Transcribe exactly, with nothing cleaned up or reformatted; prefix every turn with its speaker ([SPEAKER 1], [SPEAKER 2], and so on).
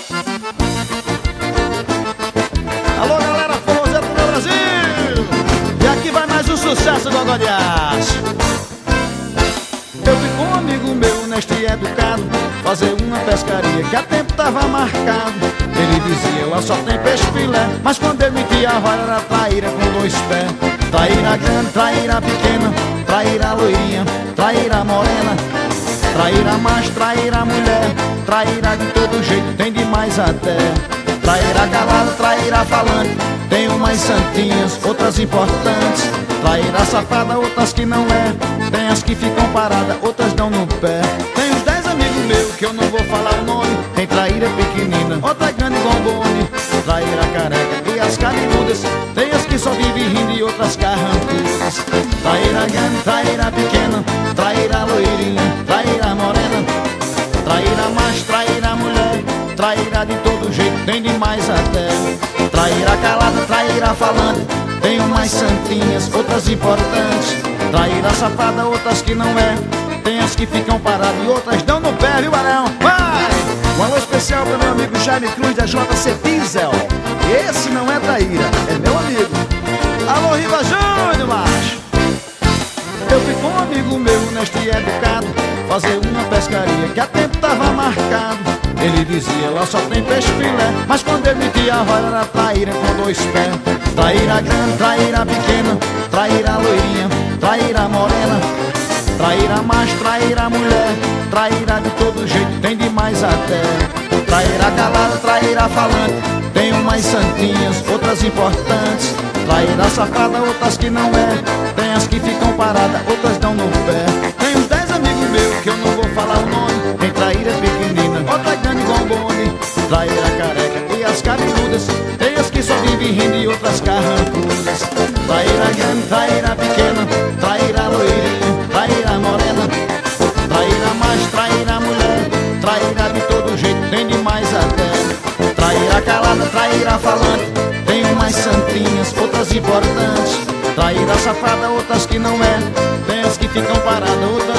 [SPEAKER 1] Alô galera, forrozeiro do meu Brasil! E aqui vai mais um sucesso do Gogó de Aço. Eu fui com um amigo meu, honesto e educado, fazer uma pescaria que a tempo tava marcado. Ele dizia, lá só tem peixe filé, mas quando eu meti a vara era traíra com dois pés. Traíra grande, traíra pequena, traíra loirinha, traíra morena, traíra macho, traíra mulher, traíra de todo jeito, tem demais até. Traíra calada, traíra falante, tem umas santinhas, outras importantes. Traíra safada, outras que não é, tem as que ficam paradas, outras dão no pé. Tem uns dez amigos meus que eu não vou falar o nome. Tem traíra pequenina, outra grande gombone, traíra careca e as cabeludas, tem as que só vivem rindo e outras carrancudas. Traíra grande, traíra pequena, traíra loirinha, traíra morena, traíra macho, traíra mulher, traíra de todo jeito, tem demais até. Traíra calada, traíra falante, tem umas santinhas, outras importantes. Traíra safada, outras que não é, tem as que ficam paradas e outras dão no pé, viu, Barão? Vai!
[SPEAKER 2] Um alô especial para meu amigo Jaime Cruz da J C Diesel. Esse não é traíra, é meu amigo.
[SPEAKER 1] Alô, Riva Júnior, macho! Eu fui com um amigo meu, honesto e educado, fazer uma pescaria que a tempo tava marcado. Ele dizia, lá só tem peixe filé, mas quando eu meti a vara era traíra com dois pés. Traíra grande, traíra pequena, traíra loirinha, traíra morena, traíra macho, traíra mulher, traíra de todo jeito, tem demais até. Traíra calada, traíra falante, tem umas santinhas, outras importantes. Traíra safada, outras que não é, tem as que ficam paradas, outras dão no pé. Tem uns dez amigos meus que eu não vou falar o nome. Tem traíra pequenina, outra grande gombone, traíra careca e as cabeludas, tem as que só vivem rindo e outras carrancudas. Traíra grande, traíra pequena, traíra loirinha, traíra morena, traíra macho, traíra mulher, traíra de todo jeito, tem demais até. Traíra calada, traíra falante, tem umas santinhas, outras importantes. Traíra safada, outras que não é, tem as que ficam paradas, outras